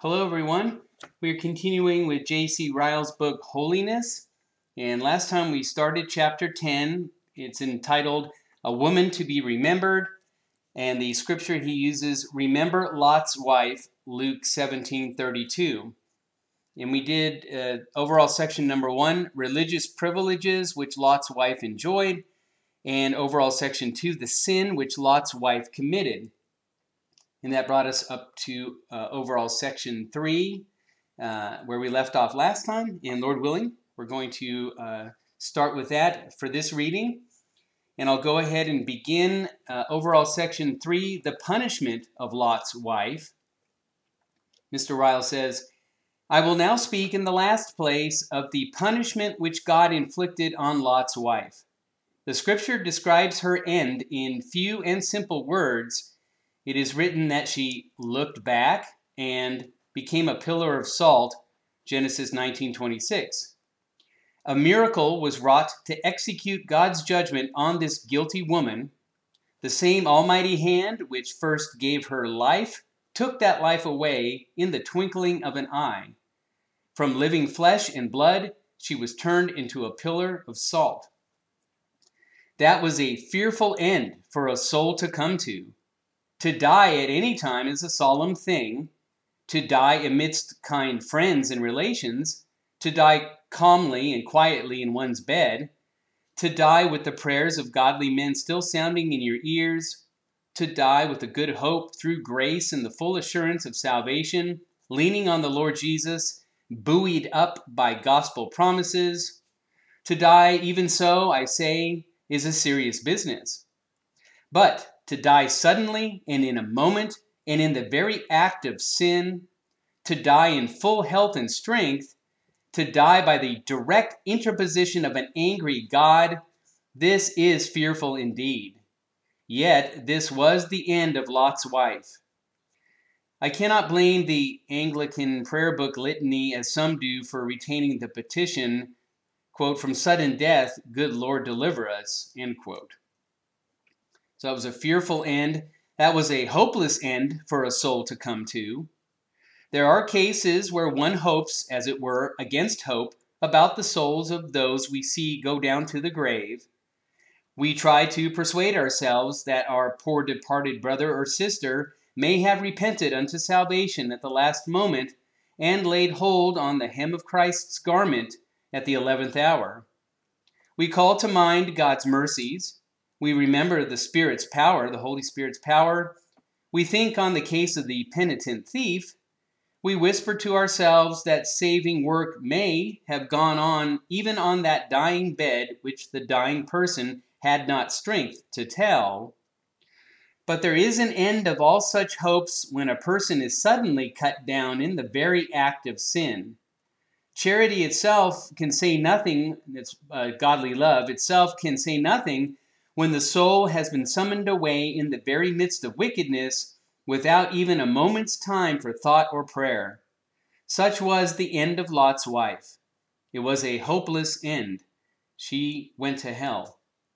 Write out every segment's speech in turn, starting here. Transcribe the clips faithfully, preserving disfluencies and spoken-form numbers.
Hello, everyone. We're continuing with J C Ryle's book, Holiness. And last time we started chapter ten. It's entitled, A Woman to be Remembered. And the scripture he uses, Remember Lot's Wife, Luke seventeen thirty-two. And we did uh, overall section number one, Religious Privileges, which Lot's wife enjoyed. And overall section two, the sin which Lot's wife committed. And that brought us up to uh, overall section three, uh, where we left off last time. And Lord willing, we're going to uh, start with that for this reading. And I'll go ahead and begin uh, overall section three, the punishment of Lot's wife. Mister Ryle says, I will now speak in the last place of the punishment which God inflicted on Lot's wife. The scripture describes her end in few and simple words. It is written that she looked back and became a pillar of salt, Genesis nineteen twenty-six. A miracle was wrought to execute God's judgment on this guilty woman. The same almighty hand which first gave her life took that life away in the twinkling of an eye. From living flesh and blood, she was turned into a pillar of salt. That was a fearful end for a soul to come to. To die at any time is a solemn thing. To die amidst kind friends and relations. To die calmly and quietly in one's bed. To die with the prayers of godly men still sounding in your ears. To die with a good hope through grace and the full assurance of salvation, leaning on the Lord Jesus, buoyed up by gospel promises. To die even so, I say, is a serious business. But to die suddenly and in a moment and in the very act of sin, to die in full health and strength, to die by the direct interposition of an angry God, this is fearful indeed. Yet this was the end of Lot's wife. I cannot blame the Anglican prayer book litany as some do for retaining the petition, quote, from sudden death, good Lord, deliver us, end quote. So that was a fearful end. That was a hopeless end for a soul to come to. There are cases where one hopes, as it were, against hope about the souls of those we see go down to the grave. We try to persuade ourselves that our poor departed brother or sister may have repented unto salvation at the last moment and laid hold on the hem of Christ's garment at the eleventh hour. We call to mind God's mercies. We remember the Spirit's power, the Holy Spirit's power. We think on the case of the penitent thief. We whisper to ourselves that saving work may have gone on even on that dying bed which the dying person had not strength to tell. But there is an end of all such hopes when a person is suddenly cut down in the very act of sin. Charity itself can say nothing, it's uh, godly love itself can say nothing when the soul has been summoned away in the very midst of wickedness without even a moment's time for thought or prayer. Such was the end of Lot's wife. It was a hopeless end. She went to hell.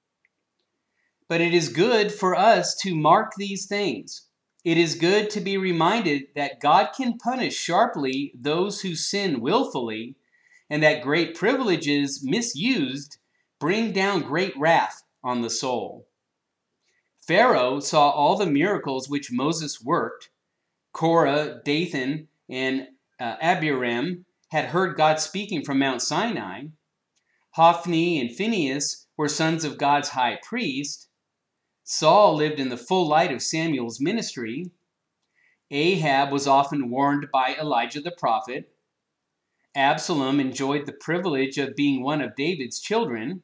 But it is good for us to mark these things. It is good to be reminded that God can punish sharply those who sin willfully, and that great privileges misused bring down great wrath on the soul. Pharaoh saw all the miracles which Moses worked. Korah, Dathan, and uh, Abiram had heard God speaking from Mount Sinai. Hophni and Phinehas were sons of God's high priest. Saul lived in the full light of Samuel's ministry. Ahab was often warned by Elijah the prophet. Absalom enjoyed the privilege of being one of David's children.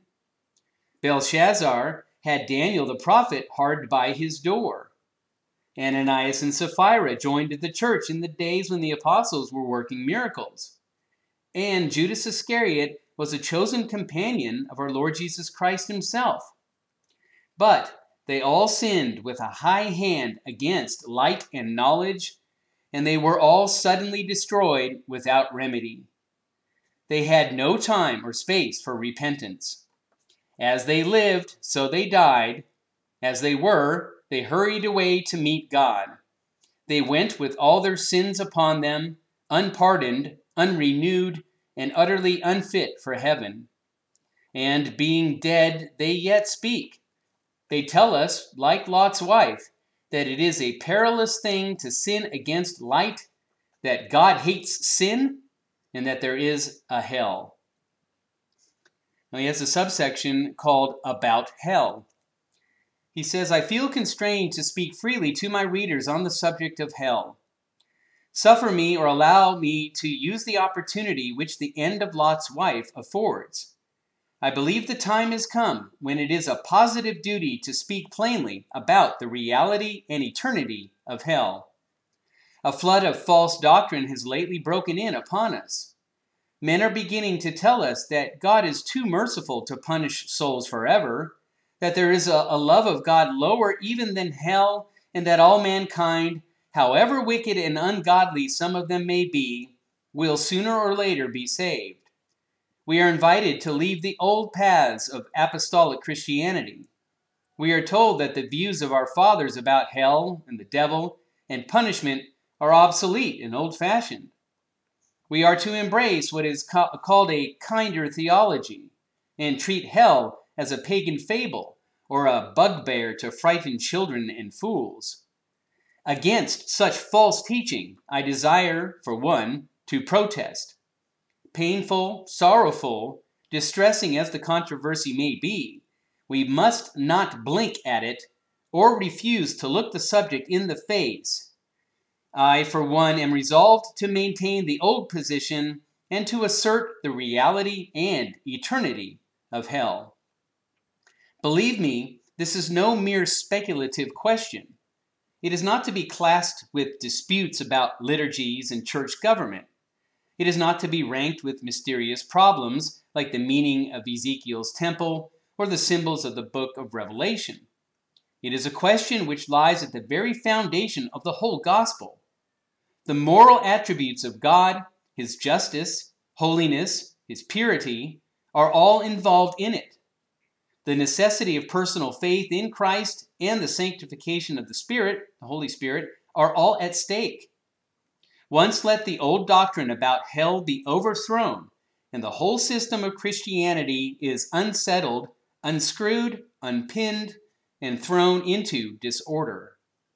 Belshazzar had Daniel the prophet hard by his door. Ananias and Sapphira joined the church in the days when the apostles were working miracles. And Judas Iscariot was a chosen companion of our Lord Jesus Christ himself. But they all sinned with a high hand against light and knowledge, and they were all suddenly destroyed without remedy. They had no time or space for repentance. As they lived, so they died. As they were, they hurried away to meet God. They went with all their sins upon them, unpardoned, unrenewed, and utterly unfit for heaven. And being dead, they yet speak. They tell us, like Lot's wife, that it is a perilous thing to sin against light, that God hates sin, and that there is a hell. Now he has a subsection called About Hell. He says, I feel constrained to speak freely to my readers on the subject of hell. Suffer me or allow me to use the opportunity which the end of Lot's wife affords. I believe the time has come when it is a positive duty to speak plainly about the reality and eternity of hell. A flood of false doctrine has lately broken in upon us. Men are beginning to tell us that God is too merciful to punish souls forever, that there is a, a love of God lower even than hell, and that all mankind, however wicked and ungodly some of them may be, will sooner or later be saved. We are invited to leave the old paths of apostolic Christianity. We are told that the views of our fathers about hell and the devil and punishment are obsolete and old-fashioned. We are to embrace what is ca- called a kinder theology and treat hell as a pagan fable or a bugbear to frighten children and fools. Against such false teaching, I desire, for one, to protest. Painful, sorrowful, distressing as the controversy may be, we must not blink at it or refuse to look the subject in the face. I, for one, am resolved to maintain the old position and to assert the reality and eternity of hell. Believe me, this is no mere speculative question. It is not to be classed with disputes about liturgies and church government. It is not to be ranked with mysterious problems like the meaning of Ezekiel's temple or the symbols of the book of Revelation. It is a question which lies at the very foundation of the whole gospel. The moral attributes of God, his justice, holiness, his purity, are all involved in it. The necessity of personal faith in Christ and the sanctification of the Spirit, the Holy Spirit, are all at stake. Once let the old doctrine about hell be overthrown, and the whole system of Christianity is unsettled, unscrewed, unpinned, and thrown into disorder.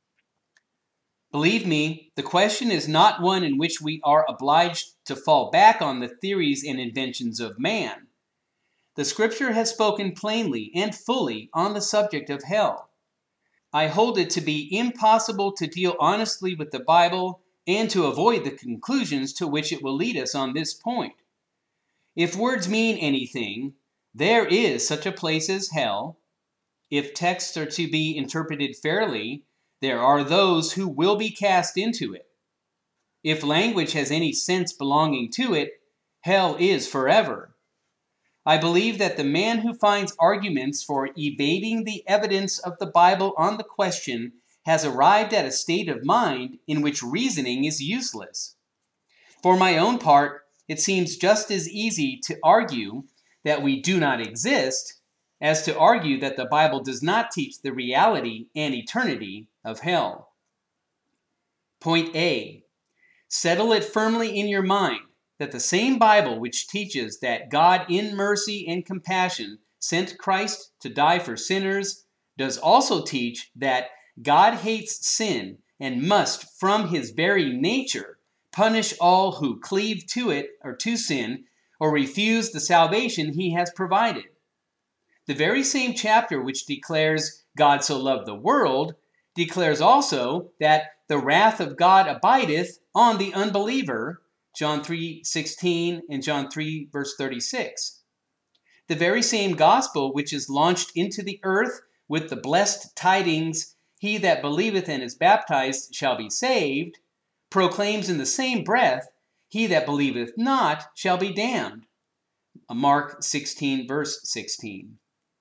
Believe me, the question is not one in which we are obliged to fall back on the theories and inventions of man. The Scripture has spoken plainly and fully on the subject of hell. I hold it to be impossible to deal honestly with the Bible and to avoid the conclusions to which it will lead us on this point. If words mean anything, there is such a place as hell. If texts are to be interpreted fairly, there are those who will be cast into it. If language has any sense belonging to it, hell is forever. I believe that the man who finds arguments for evading the evidence of the Bible on the question has arrived at a state of mind in which reasoning is useless. For my own part, it seems just as easy to argue that we do not exist as to argue that the Bible does not teach the reality and eternity of hell. Point A. Settle it firmly in your mind that the same Bible which teaches that God in mercy and compassion sent Christ to die for sinners does also teach that God hates sin and must, from his very nature, punish all who cleave to it or to sin or refuse the salvation he has provided. The very same chapter which declares God so loved the world declares also that the wrath of God abideth on the unbeliever, John three sixteen and John three verse thirty-six. The very same gospel which is launched into the earth with the blessed tidings, he that believeth and is baptized shall be saved, proclaims in the same breath, he that believeth not shall be damned. Mark sixteen verse sixteen.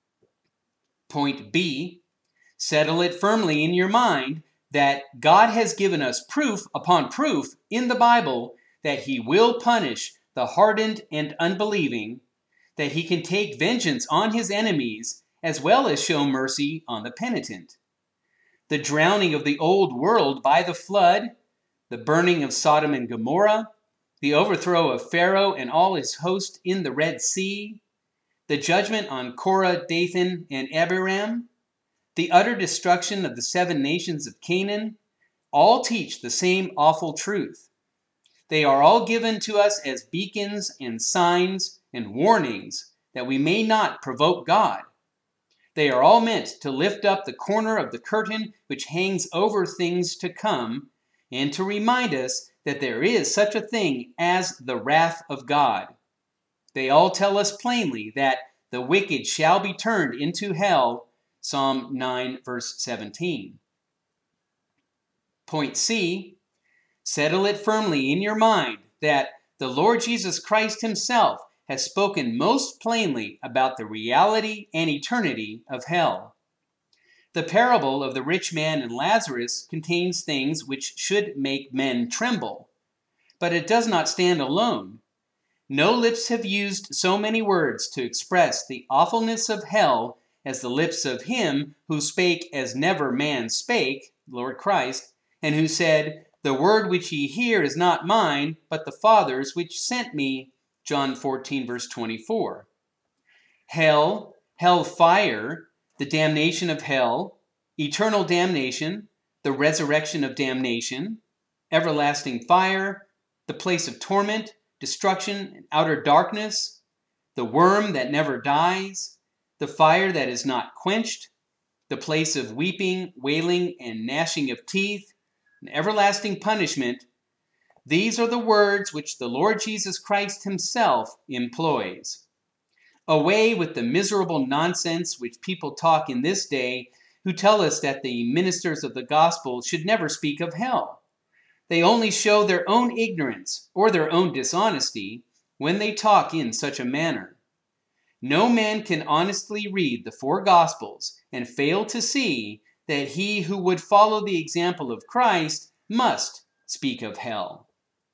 Point B. Settle it firmly in your mind that God has given us proof upon proof in the Bible that he will punish the hardened and unbelieving, that he can take vengeance on his enemies, as well as show mercy on the penitent. The drowning of the old world by the flood, the burning of Sodom and Gomorrah, the overthrow of Pharaoh and all his host in the Red Sea, the judgment on Korah, Dathan, and Abiram, the utter destruction of the seven nations of Canaan, all teach the same awful truth. They are all given to us as beacons and signs and warnings that we may not provoke God. They are all meant to lift up the corner of the curtain which hangs over things to come, and to remind us that there is such a thing as the wrath of God. They all tell us plainly that the wicked shall be turned into hell, Psalm nine, verse seventeen. Point C, settle it firmly in your mind that the Lord Jesus Christ himself has spoken most plainly about the reality and eternity of hell. The parable of the rich man and Lazarus contains things which should make men tremble, but it does not stand alone. No lips have used so many words to express the awfulness of hell as the lips of him who spake as never man spake, Lord Christ, and who said, "The word which ye hear is not mine, but the Father's which sent me," John fourteen, verse twenty-four. Hell, hell fire, the damnation of hell, eternal damnation, the resurrection of damnation, everlasting fire, the place of torment, destruction, and outer darkness, the worm that never dies, the fire that is not quenched, the place of weeping, wailing, and gnashing of teeth, and everlasting punishment. These are the words which the Lord Jesus Christ himself employs. Away with the miserable nonsense which people talk in this day, who tell us that the ministers of the gospel should never speak of hell. They only show their own ignorance or their own dishonesty when they talk in such a manner. No man can honestly read the four Gospels and fail to see that he who would follow the example of Christ must speak of hell.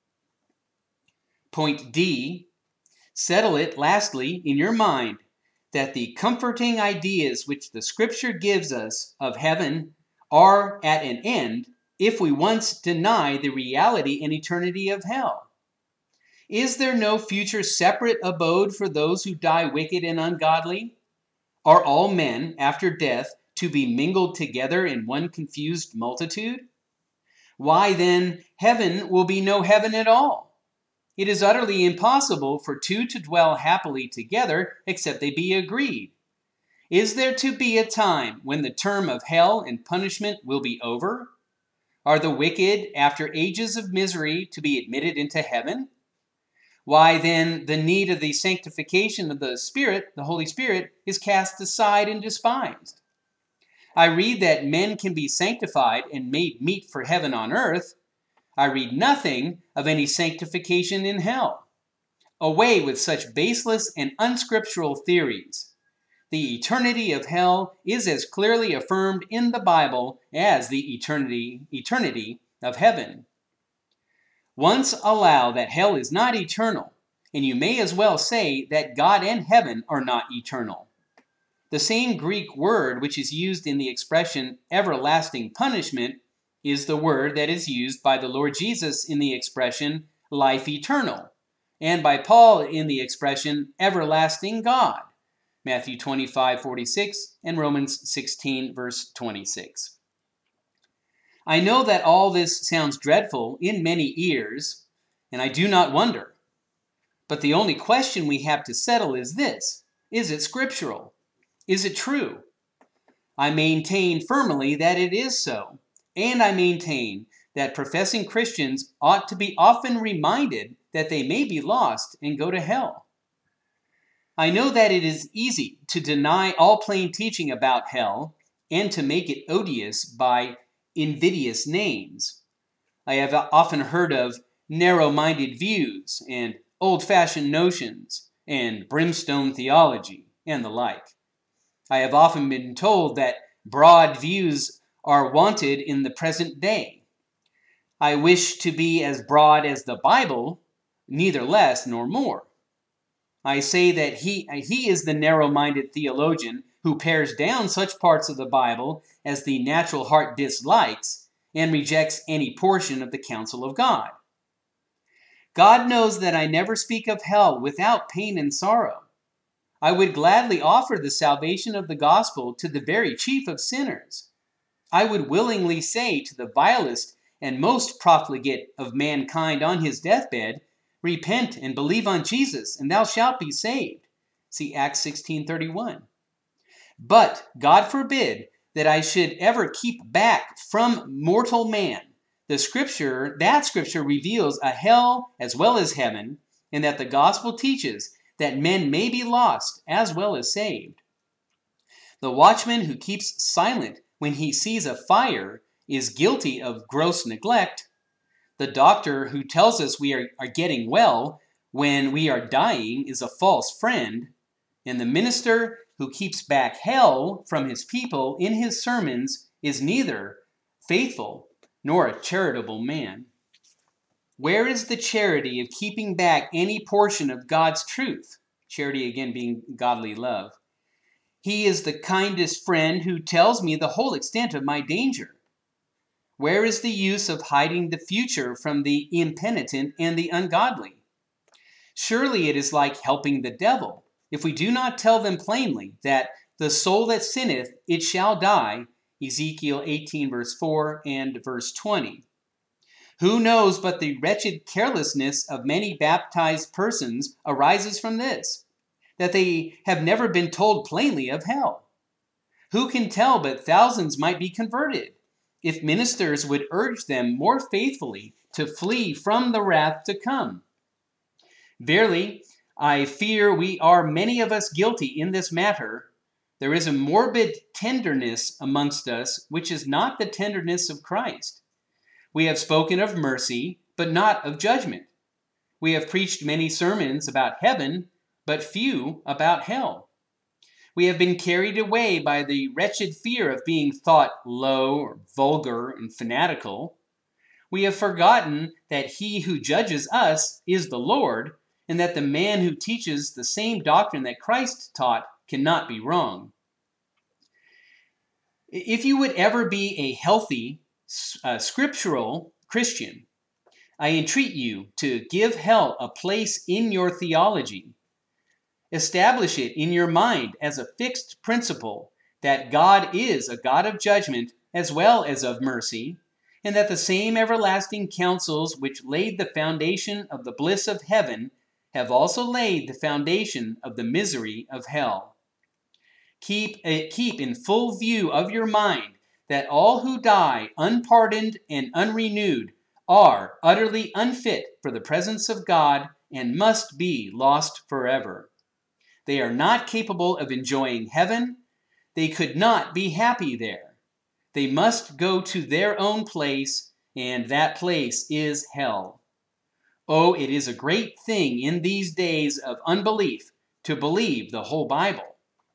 Point D, settle it lastly in your mind that the comforting ideas which the Scripture gives us of heaven are at an end if we once deny the reality and eternity of hell. Is there no future separate abode for those who die wicked and ungodly? Are all men, after death, to be mingled together in one confused multitude? Why then, heaven will be no heaven at all. It is utterly impossible for two to dwell happily together except they be agreed. Is there to be a time when the term of hell and punishment will be over? Are the wicked, after ages of misery, to be admitted into heaven? Why then, the need of the sanctification of the Spirit, the Holy Spirit, is cast aside and despised. I read that men can be sanctified and made meet for heaven on earth. I read nothing of any sanctification in hell. Away with such baseless and unscriptural theories. The eternity of hell is as clearly affirmed in the Bible as the eternity, eternity of heaven. Once allow that hell is not eternal, and you may as well say that God and heaven are not eternal. The same Greek word which is used in the expression everlasting punishment is the word that is used by the Lord Jesus in the expression life eternal, and by Paul in the expression everlasting God, Matthew twenty-five, forty-six, and Romans sixteen, verse twenty-six. I know that all this sounds dreadful in many ears, and I do not wonder. But the only question we have to settle is this: is it scriptural? Is it true? I maintain firmly that it is so, and I maintain that professing Christians ought to be often reminded that they may be lost and go to hell. I know that it is easy to deny all plain teaching about hell and to make it odious by invidious names. I have often heard of narrow-minded views and old-fashioned notions and brimstone theology and the like. I have often been told that broad views are wanted in the present day. I wish to be as broad as the Bible, neither less nor more. I say that he, he is the narrow-minded theologian who pares down such parts of the Bible as the natural heart dislikes and rejects any portion of the counsel of God. God knows that I never speak of hell without pain and sorrow. I would gladly offer the salvation of the gospel to the very chief of sinners. I would willingly say to the vilest and most profligate of mankind on his deathbed, repent and believe on Jesus, and thou shalt be saved. See Acts sixteen thirty-one. But God forbid that I should ever keep back from mortal man. The scripture, that scripture reveals a hell as well as heaven, and that the gospel teaches that men may be lost as well as saved. The watchman who keeps silent when he sees a fire is guilty of gross neglect. The doctor who tells us we are, are getting well when we are dying is a false friend. And the minister who keeps back hell from his people in his sermons is neither faithful nor a charitable man. Where is the charity of keeping back any portion of God's truth? Charity, again, being godly love. He is the kindest friend who tells me the whole extent of my danger. Where is the use of hiding the future from the impenitent and the ungodly? Surely it is like helping the devil, if we do not tell them plainly that the soul that sinneth, it shall die, Ezekiel eighteen verse four and verse twenty. Who knows but the wretched carelessness of many baptized persons arises from this, that they have never been told plainly of hell? Who can tell but thousands might be converted, if ministers would urge them more faithfully to flee from the wrath to come? Verily, I fear we are many of us guilty in this matter. There is a morbid tenderness amongst us, which is not the tenderness of Christ. We have spoken of mercy, but not of judgment. We have preached many sermons about heaven, but few about hell. We have been carried away by the wretched fear of being thought low or vulgar and fanatical. We have forgotten that he who judges us is the Lord, and that the man who teaches the same doctrine that Christ taught cannot be wrong. If you would ever be a healthy, uh, scriptural Christian, I entreat you to give hell a place in your theology. Establish it in your mind as a fixed principle that God is a God of judgment as well as of mercy, and that the same everlasting counsels which laid the foundation of the bliss of heaven have also laid the foundation of the misery of hell. Keep, uh, keep in full view of your mind that all who die unpardoned and unrenewed are utterly unfit for the presence of God and must be lost forever. They are not capable of enjoying heaven. They could not be happy there. They must go to their own place, and that place is hell. Oh, it is a great thing in these days of unbelief to believe the whole Bible.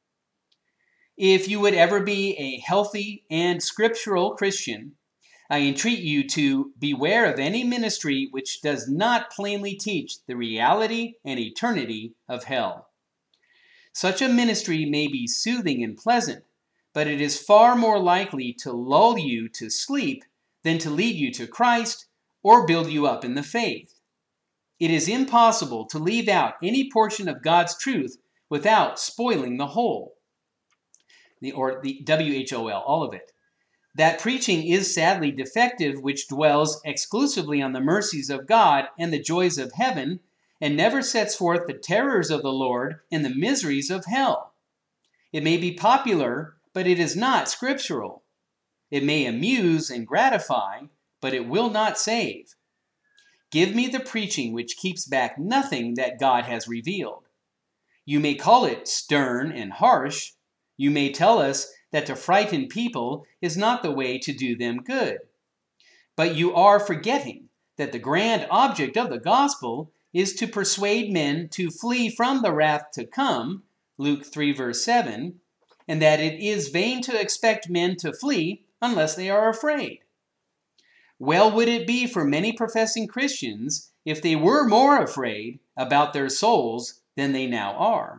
If you would ever be a healthy and scriptural Christian, I entreat you to beware of any ministry which does not plainly teach the reality and eternity of hell. Such a ministry may be soothing and pleasant, but it is far more likely to lull you to sleep than to lead you to Christ or build you up in the faith. It is impossible to leave out any portion of God's truth without spoiling the whole. The, or the W H O L, all of it. That preaching is sadly defective which dwells exclusively on the mercies of God and the joys of heaven, and never sets forth the terrors of the Lord and the miseries of hell. It may be popular, but it is not scriptural. It may amuse and gratify, but it will not save. Give me the preaching which keeps back nothing that God has revealed. You may call it stern and harsh. You may tell us that to frighten people is not the way to do them good. But you are forgetting that the grand object of the gospel is to persuade men to flee from the wrath to come, Luke three verse seven, and that it is vain to expect men to flee unless they are afraid. Well would it be for many professing Christians if they were more afraid about their souls than they now are.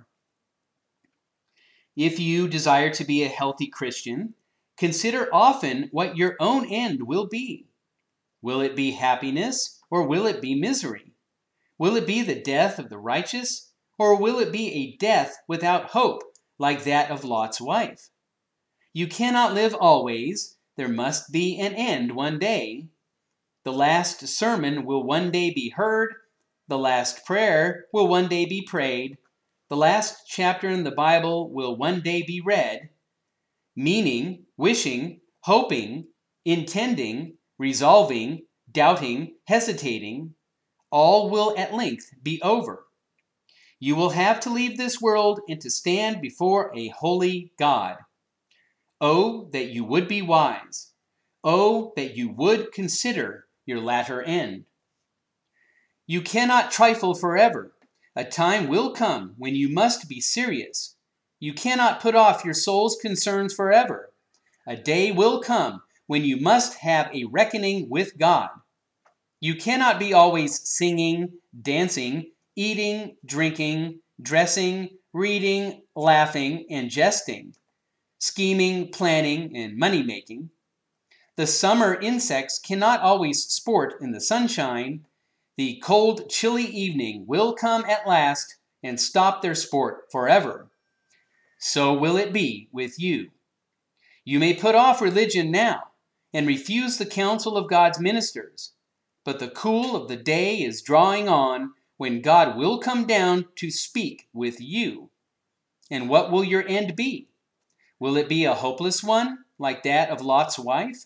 If you desire to be a healthy Christian, consider often what your own end will be. Will it be happiness or will it be misery? Will it be the death of the righteous, or will it be a death without hope, like that of Lot's wife? You cannot live always. There must be an end one day. The last sermon will one day be heard. The last prayer will one day be prayed. The last chapter in the Bible will one day be read. Meaning, wishing, hoping, intending, resolving, doubting, hesitating, all will at length be over. You will have to leave this world and to stand before a holy God. Oh, that you would be wise. Oh, that you would consider your latter end. You cannot trifle forever. A time will come when you must be serious. You cannot put off your soul's concerns forever. A day will come when you must have a reckoning with God. You cannot be always singing, dancing, eating, drinking, dressing, reading, laughing, and jesting, scheming, planning, and money-making. The summer insects cannot always sport in the sunshine. The cold, chilly evening will come at last and stop their sport forever. So will it be with you. You may put off religion now and refuse the counsel of God's ministers, but the cool of the day is drawing on when God will come down to speak with you. And what will your end be? Will it be a hopeless one, like that of Lot's wife?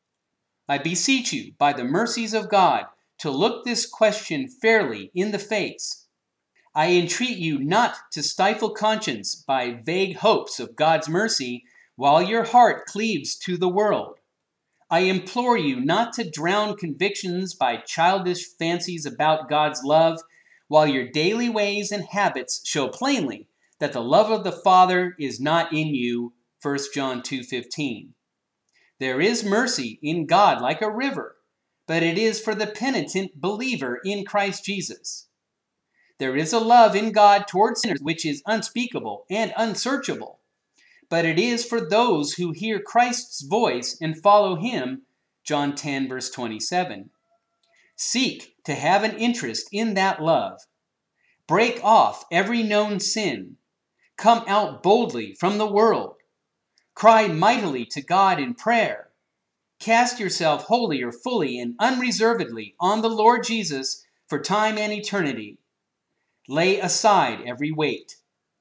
I beseech you, by the mercies of God, to look this question fairly in the face. I entreat you not to stifle conscience by vague hopes of God's mercy while your heart cleaves to the world. I implore you not to drown convictions by childish fancies about God's love while your daily ways and habits show plainly that the love of the Father is not in you, First John two fifteen. There is mercy in God like a river, but it is for the penitent believer in Christ Jesus. There is a love in God toward sinners which is unspeakable and unsearchable, but it is for those who hear Christ's voice and follow him, John ten, verse twenty-seven. Seek to have an interest in that love. Break off every known sin. Come out boldly from the world. Cry mightily to God in prayer. Cast yourself wholly or fully and unreservedly on the Lord Jesus for time and eternity. Lay aside every weight.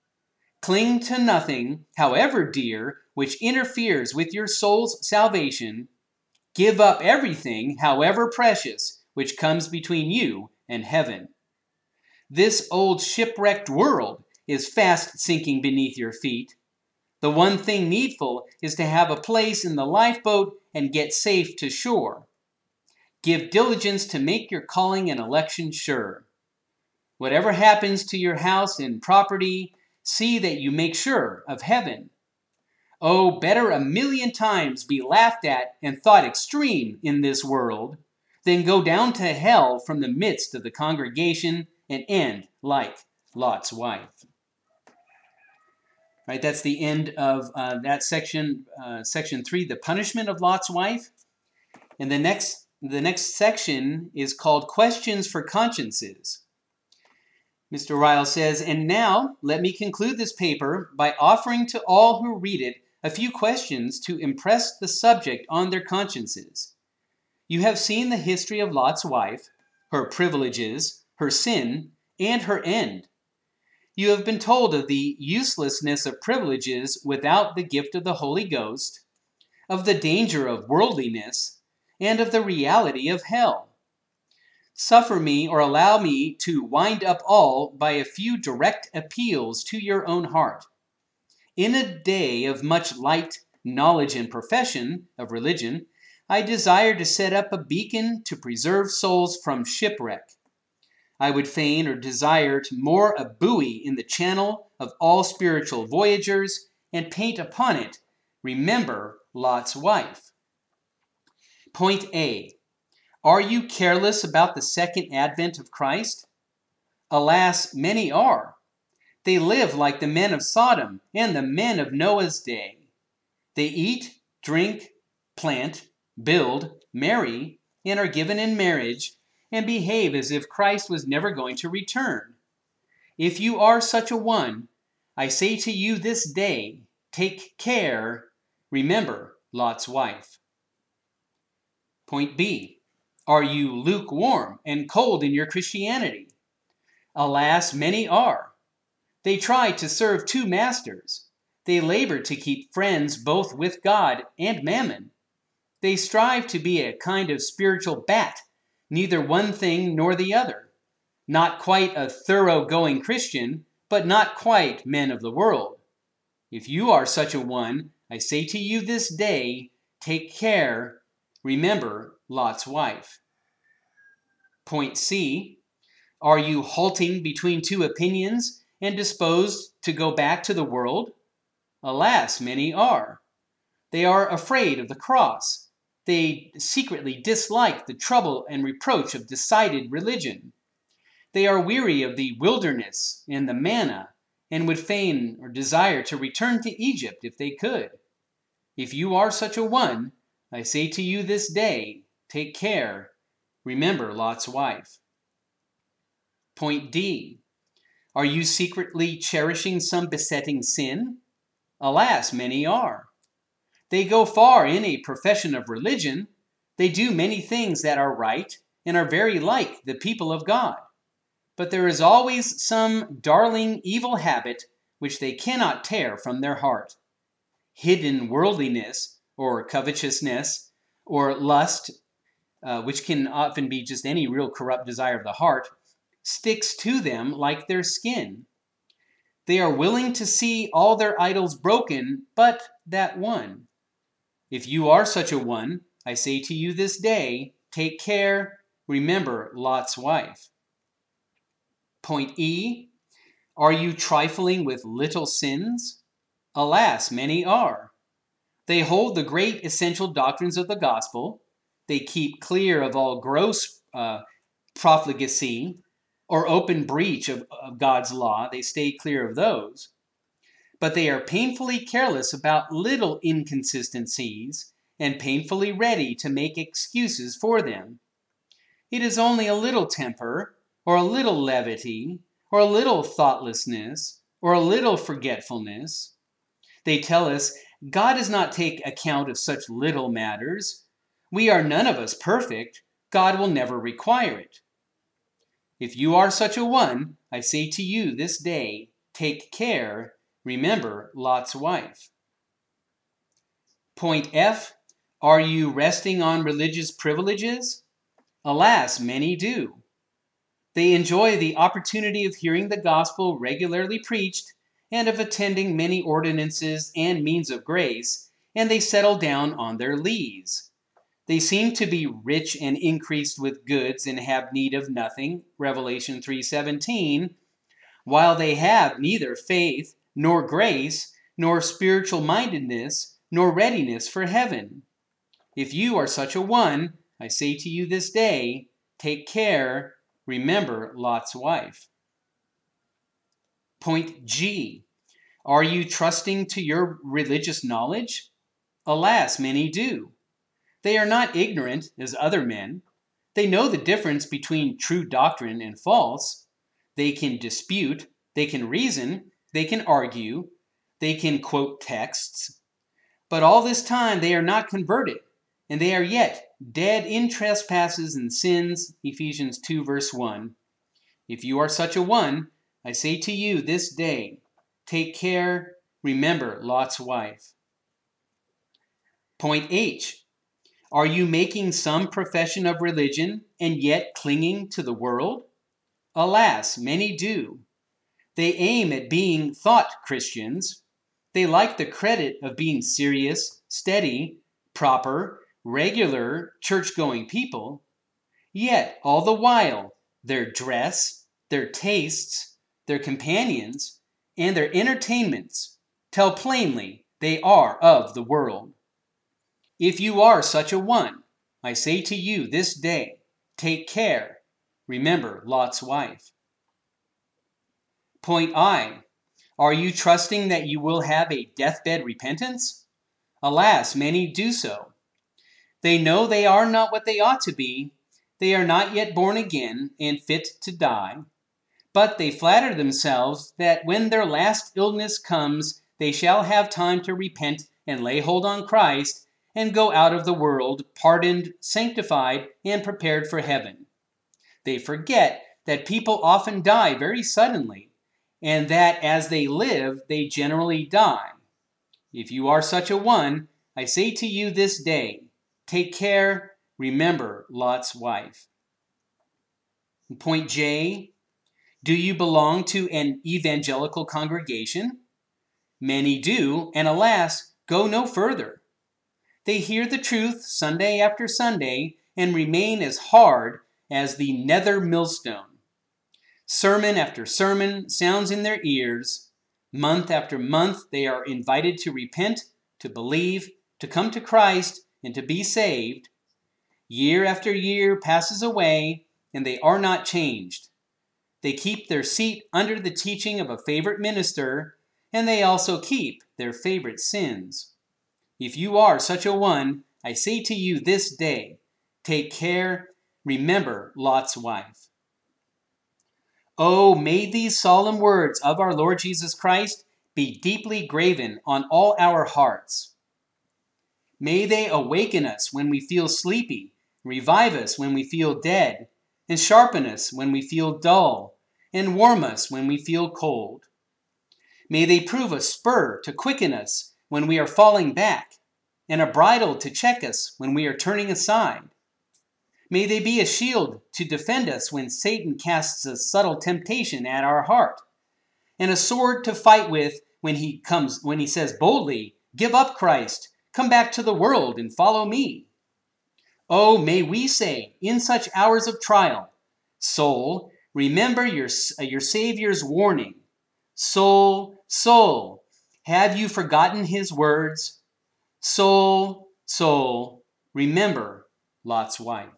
Cling to nothing, however dear, which interferes with your soul's salvation. Give up everything, however precious, which comes between you and heaven. This old shipwrecked world is fast sinking beneath your feet. The one thing needful is to have a place in the lifeboat and get safe to shore. Give diligence to make your calling and election sure. Whatever happens to your house and property, see that you make sure of heaven. Oh, better a million times be laughed at and thought extreme in this world than go down to hell from the midst of the congregation and end like Lot's wife. Right, that's the end of uh, that section, uh, section three, the punishment of Lot's wife. And the next, the next section is called Questions for Consciences. Mister Ryle says, and now let me conclude this paper by offering to all who read it a few questions to impress the subject on their consciences. You have seen the history of Lot's wife, her privileges, her sin, and her end. You have been told of the uselessness of privileges without the gift of the Holy Ghost, of the danger of worldliness, and of the reality of hell. Suffer me or allow me to wind up all by a few direct appeals to your own heart. In a day of much light, knowledge, and profession of religion, I desire to set up a beacon to preserve souls from shipwreck. I would fain or desire to moor a buoy in the channel of all spiritual voyagers and paint upon it, remember Lot's wife. Point A. Are you careless about the second advent of Christ? Alas, many are. They live like the men of Sodom and the men of Noah's day. They eat, drink, plant, build, marry, and are given in marriage, and behave as if Christ was never going to return. If you are such a one, I say to you this day, take care, remember Lot's wife. Point B, are you lukewarm and cold in your Christianity? Alas, many are. They try to serve two masters. They labor to keep friends both with God and mammon. They strive to be a kind of spiritual bat, neither one thing nor the other. Not quite a thoroughgoing Christian, but not quite men of the world. If you are such a one, I say to you this day, take care, remember Lot's wife. Point C, are you halting between two opinions and disposed to go back to the world? Alas, many are. They are afraid of the cross. They secretly dislike the trouble and reproach of decided religion. They are weary of the wilderness and the manna, and would fain or desire to return to Egypt if they could. If you are such a one, I say to you this day, take care, remember Lot's wife. Point D, are you secretly cherishing some besetting sin? Alas, many are. They go far in a profession of religion. They do many things that are right and are very like the people of God. But there is always some darling evil habit which they cannot tear from their heart. Hidden worldliness or covetousness or lust, uh, which can often be just any real corrupt desire of the heart, sticks to them like their skin. They are willing to see all their idols broken, but that one. If you are such a one, I say to you this day, take care, remember Lot's wife. Point E, are you trifling with little sins? Alas, many are. They hold the great essential doctrines of the gospel. They keep clear of all gross uh, profligacy or open breach of, of God's law. They stay clear of those. But they are painfully careless about little inconsistencies and painfully ready to make excuses for them. It is only a little temper, or a little levity, or a little thoughtlessness, or a little forgetfulness. They tell us God does not take account of such little matters. We are none of us perfect. God will never require it. If you are such a one, I say to you this day, take care, remember Lot's wife. Point F, are you resting on religious privileges? Alas, many do. They enjoy the opportunity of hearing the gospel regularly preached and of attending many ordinances and means of grace, and they settle down on their lees. They seem to be rich and increased with goods and have need of nothing, Revelation three seventeen, while they have neither faith, nor grace, nor spiritual mindedness, nor readiness for heaven. If you are such a one, I say to you this day, take care, remember Lot's wife. Point G, are you trusting to your religious knowledge? Alas, many do. They are not ignorant as other men. They know the difference between true doctrine and false. They can dispute, they can reason, they can argue, they can quote texts. But all this time they are not converted, and they are yet dead in trespasses and sins, Ephesians two verse one. If you are such a one, I say to you this day, take care, remember Lot's wife. Point H, are you making some profession of religion and yet clinging to the world? Alas, many do. They aim at being thought Christians. They like the credit of being serious, steady, proper, regular, church-going people. Yet, all the while, their dress, their tastes, their companions, and their entertainments tell plainly they are of the world. If you are such a one, I say to you this day, take care, remember Lot's wife. Point I, are you trusting that you will have a deathbed repentance? Alas, many do so. They know they are not what they ought to be, They are not yet born again and fit to die. But they flatter themselves that when their last illness comes, they shall have time to repent and lay hold on Christ and go out of the world, pardoned, sanctified, and prepared for heaven. They forget that people often die very suddenly, and that as they live, they generally die. If you are such a one, I say to you this day, take care, remember Lot's wife. Point J, do you belong to an evangelical congregation? Many do, and alas, go no further. They hear the truth Sunday after Sunday and remain as hard as the nether millstone. Sermon after sermon sounds in their ears. Month after month they are invited to repent, to believe, to come to Christ, and to be saved. Year after year passes away, and they are not changed. They keep their seat under the teaching of a favorite minister, and they also keep their favorite sins. If you are such a one, I say to you this day, take care, remember Lot's wife. Oh, may these solemn words of our Lord Jesus Christ be deeply graven on all our hearts. May they awaken us when we feel sleepy, revive us when we feel dead, and sharpen us when we feel dull, and warm us when we feel cold. May they prove a spur to quicken us when we are falling back, and a bridle to check us when we are turning aside. May they be a shield to defend us when Satan casts a subtle temptation at our heart, and a sword to fight with when he comes, when he says boldly, "Give up Christ, come back to the world and follow me." Oh, may we say in such hours of trial, soul, remember your, your Savior's warning. Soul, soul, have you forgotten his words? Soul, soul, remember Lot's wife.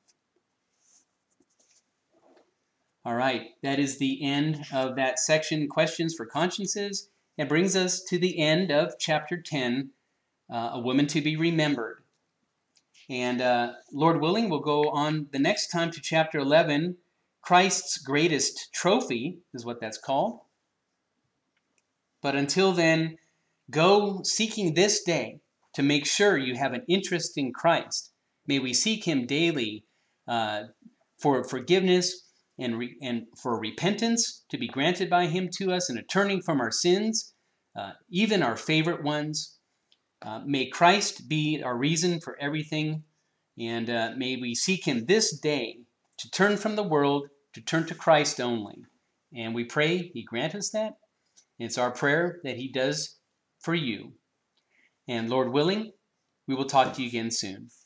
All right, that is the end of that section, Questions for Consciences. It brings us to the end of chapter ten, uh, A Woman to be Remembered. And uh, Lord willing, we'll go on the next time to chapter eleven, Christ's Greatest Trophy is what that's called. But until then, go seeking this day to make sure you have an interest in Christ. May we seek him daily uh, for forgiveness and, re- and for repentance to be granted by him to us and a turning from our sins, uh, even our favorite ones. Uh, may Christ be our reason for everything, and uh, may we seek him this day to turn from the world, to turn to Christ only. And we pray he grant us that. It's our prayer that he does for you. And Lord willing, we will talk to you again soon.